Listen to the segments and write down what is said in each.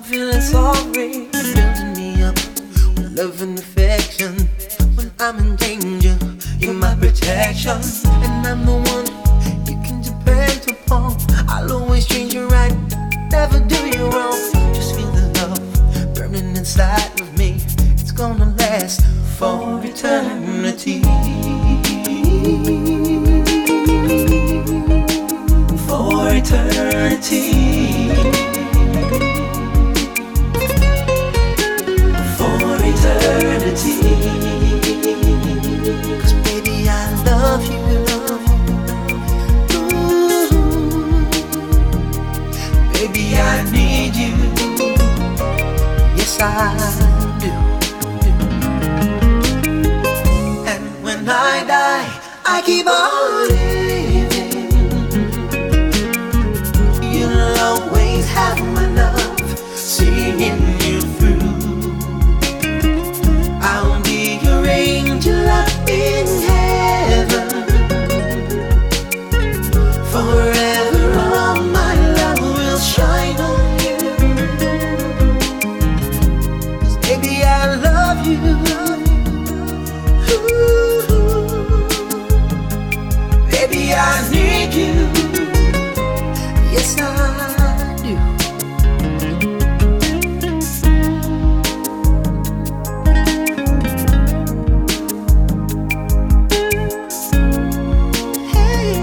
feeling sorry, building me up with love and affection. When I'm in danger, you're my protection, and I'm the one you can depend upon. I'll always treat you right, never do you wrong. Just feel the love burning inside of me. It's gonna last for eternity. For eternity. For eternity. 'Cause baby, I love you. Ooh. Baby, I need you. Yes, I do. And when I die, I keep on living. You'll always have my love, seeing you through. I'll be your angel up in heaven. Forever all my love will shine on you. 'Cause baby, I love you. Ooh. Baby, I need you. Yes, I do. Hey,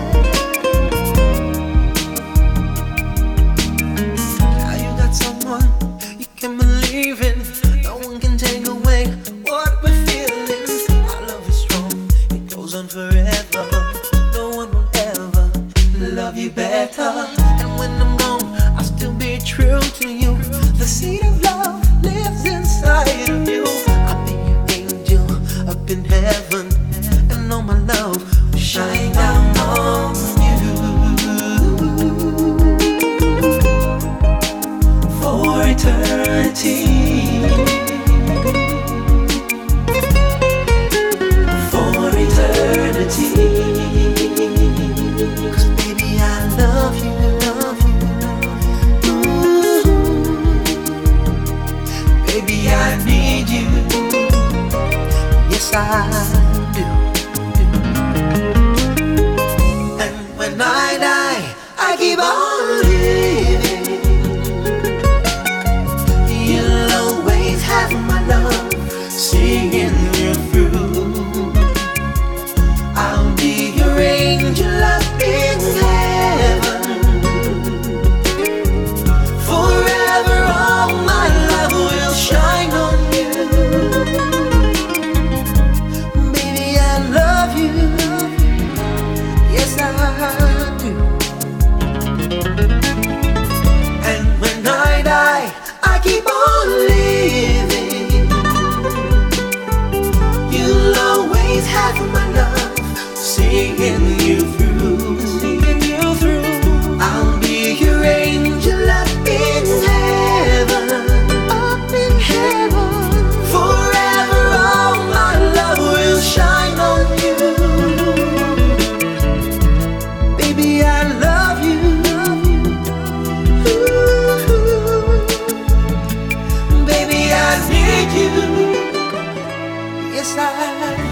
now you got someone you can believe in. No one can take away what we're feeling. Our love is strong, it goes on forever. No one will ever love you better. And when I'm gone, I'll still be true to you. The seed of love lives inside of you. I'll be your angel up in heaven, and all my love will shine down on you. For eternity. For eternity. 'Cause baby, I love you, love you. Ooh. Baby, I need you. Yes, I do. And when I die, I keep on living. You'll always have my love, seeing you through. I'll be your angel up in heaven. Forever all my love will shine on you. Baby, I love you. Yes, I do. And when I die, I keep on living. You'll always have my love, seeing you through. Seeing you through. I'll be your angel up in heaven. Up in heaven. Forever all my love will shine on you. Baby, I love you. Ooh. Baby, I need you. Yes, I